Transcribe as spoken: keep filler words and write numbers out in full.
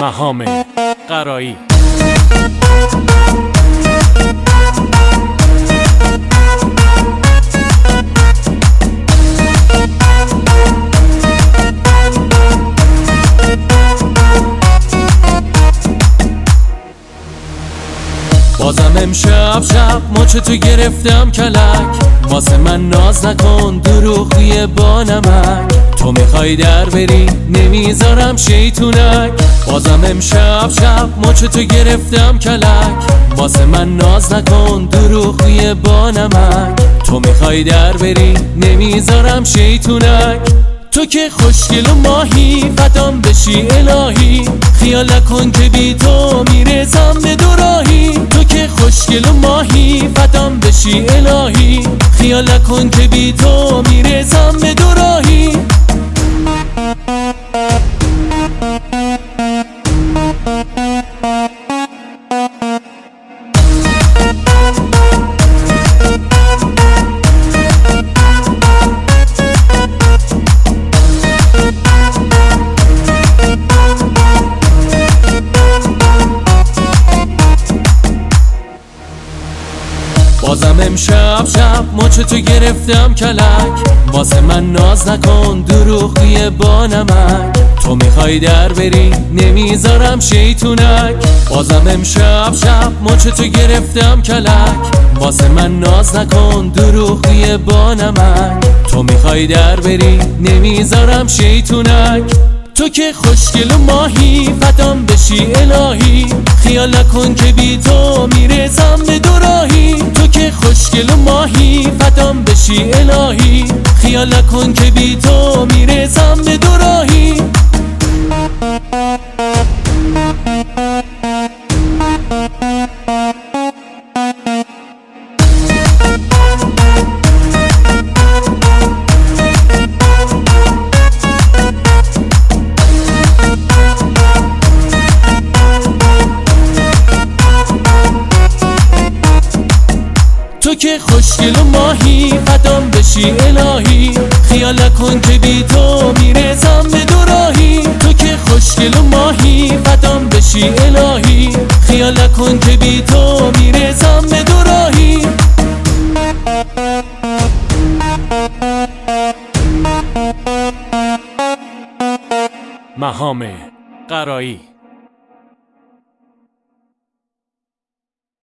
مهام قرایی. بازم امشب شب مچ تو گرفتم کلک، واسه من ناز نکن دروغی با نمک. تو میخوای در بری نمیذارم شیطونک. بازم امشب شب مچ تو گرفتم کلک، واسه من ناز نکن دروغی با نمک. تو میخوای در بری نمیذارم شیطونک. تو که خوشگل و ماهی فدام بشی الهی، خیال نکن که بی تو میرسم به دو راهی. تو که خوشگل و ماهی فدام بشی الهی، خیال نکن که بی تو میرسم به دو راهی. بازم امشب شب مچ تو گرفتم کلک، واسه من ناز نکن دروغی با نمک. تو میخوای در بری نمیذارم شیطونک. بازم امشب شب مچ تو گرفتم کلک، واسه من ناز نکن دروغی با نمک. تو میخوای در بری نمیذارم شیطونک. تو که خوشگل و ماهی فدام بشی الهی، خیال نکن که بی تو میرسم به دو راهی. تو که خوشگل و ماهی فدام بشی الهی، خیال نکن که بی تو میرسم به دو راهی. تو که خوشگل و ماهی فدام بشی الهی، خیال نکن که بی تو میرسم به دو راهی. تو که خوشگل و ماهی فدام بشی الهی، خیال نکن که بی تو میرسم به دو راهی. مهام قرایی.